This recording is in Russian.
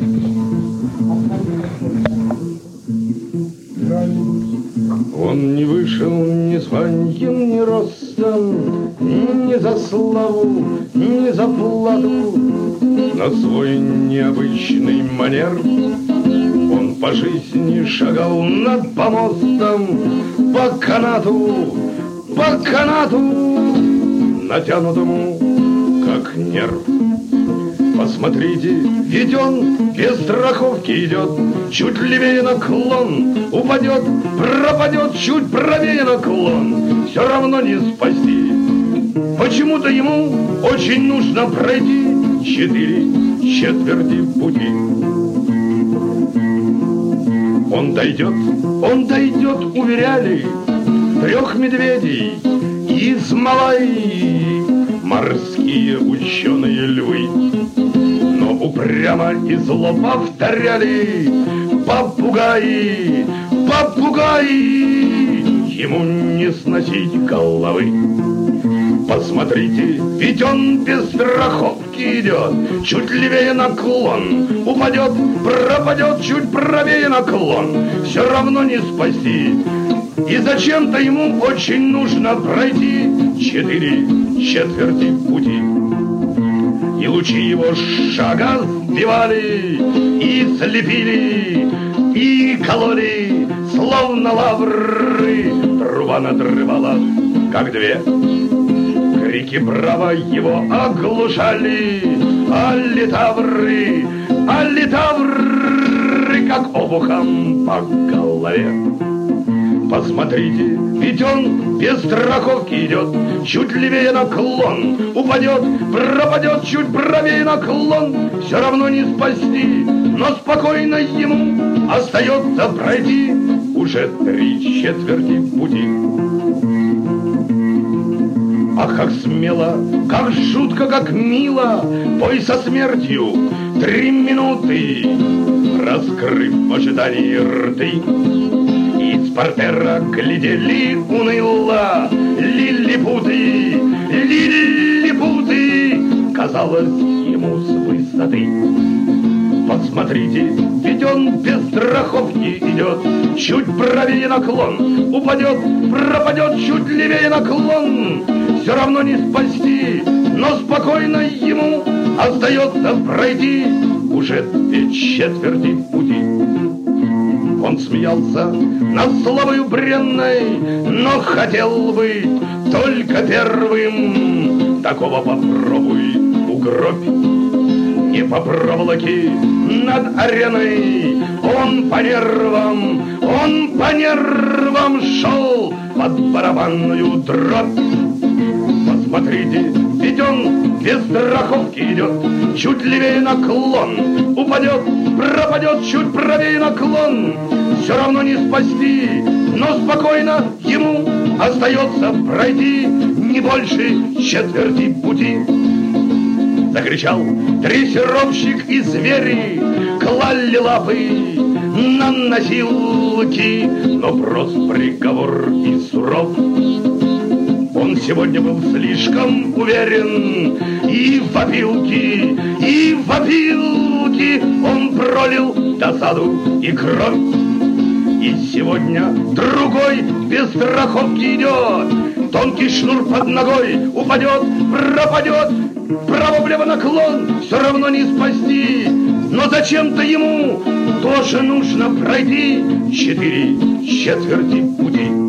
Он не вышел ни званием, ни ростом, ни за славу, ни за плату. На свой необычный манер он по жизни шагал над помостом, по канату, натянутому, как нерв. Посмотрите, ведь он без страховки идет, чуть левее наклон, упадет, пропадет, чуть правее наклон, все равно не спасти. Почему-то ему очень нужно пройти 4/4 пути. Он дойдет, уверяли, 3 медведей из Малайи, морские ученые львы. Но упрямо и зло повторяли попугаи, ему не сносить головы. Посмотрите, ведь он без страховки идет, чуть левее наклон, упадет, пропадет, чуть правее наклон, все равно не спасти. И зачем-то ему очень нужно пройти 4/4 пути. И лучи его шага сбивали, и слепили, и кололи, словно лавры. Труба надрывала, как 2. Крики браво его оглушали, а литавры, как обухом по голове. Посмотрите, ведь он без страховки идет, чуть левее наклон, упадет, пропадет, чуть правее наклон, все равно не спасти, но спокойно ему остается пройти уже 3/4 пути. Ах, как смело, как жутко, как мило, бой со смертью, 3 минуты, раскрыв в ожидании рты. Из портера глядели уныло лилипуты, казалось ему с высоты. Посмотрите, ведь он без страховки идет, чуть правее наклон, упадет, пропадет, чуть левее наклон, все равно не спасти, но спокойно ему остается пройти уже 2/4 пути. Он смеялся над славою бренной, но хотел быть только первым. Такого попробуй угробь. Не по проволоке над ареной, он по нервам шел под барабанную дробь. Посмотрите, ведь он без страховки идет, чуть левее наклон, упадет, пропадет, чуть правее наклон, все равно не спасти, но спокойно ему остается пройти не больше 1/4 пути. Закричал дрессировщик, и звери клали лапы на носилки, но прост приговор и суров. Он сегодня был слишком уверен, и в опилки он пролил досаду и кровь. И сегодня другой без страховки идет, тонкий шнур под ногой, упадет, пропадет, вправо-влево наклон, все равно не спасти, но зачем-то ему тоже нужно пройти 4/4 пути.